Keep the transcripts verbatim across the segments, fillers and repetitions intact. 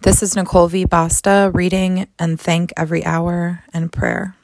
This is Nicole V. Basta reading And Thank Every Hour and Prayer.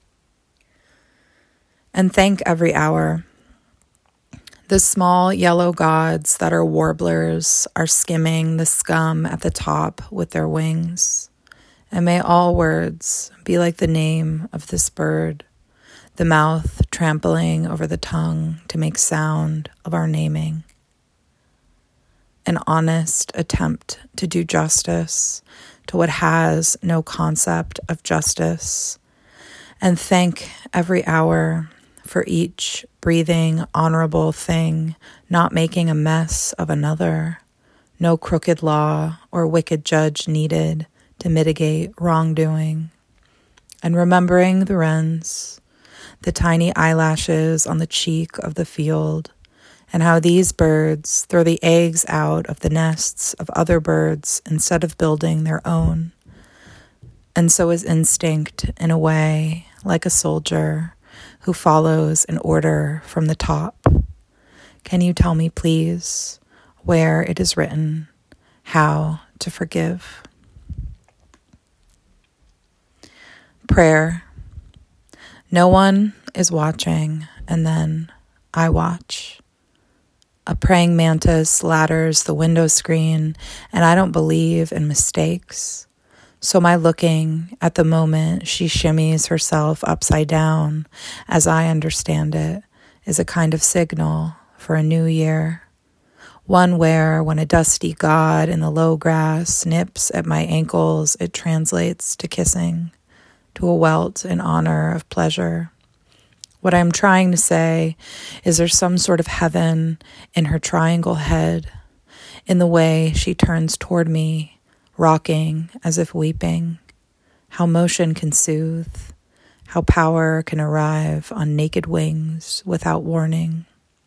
And thank every hour. The small yellow gods that are warblers are skimming the scum at the top with their wings. And may all words be like the name of this bird, the mouth trampling over the tongue to make sound of our naming. An honest attempt to do justice to what has no concept of justice, and thank every hour for each breathing, honorable thing, not making a mess of another, no crooked law or wicked judge needed to mitigate wrongdoing, and remembering the wrens, the tiny eyelashes on the cheek of the field, and how these birds throw the eggs out of the nests of other birds instead of building their own. And so is instinct, in a way, like a soldier who follows an order from the top. Can you tell me, please, where it is written how to forgive? Prayer. No one is watching, and then I watch. A praying mantis ladders the window screen, and I don't believe in mistakes. So my looking at the moment she shimmies herself upside down, as I understand it, is a kind of signal for a new year. One where, when a dusty god in the low grass nips at my ankles, it translates to kissing, to a welt in honor of pleasure. What I'm trying to say is there's some sort of heaven in her triangle head, in the way she turns toward me, rocking as if weeping, how motion can soothe, how power can arrive on naked wings without warning.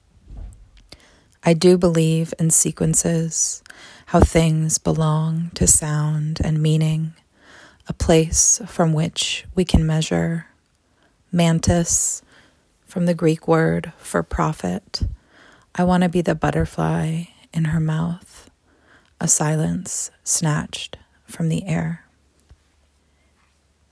I do believe in sequences, how things belong to sound and meaning, a place from which we can measure. Mantis, from the Greek word for prophet, I want to be the butterfly in her mouth, a silence snatched from the air.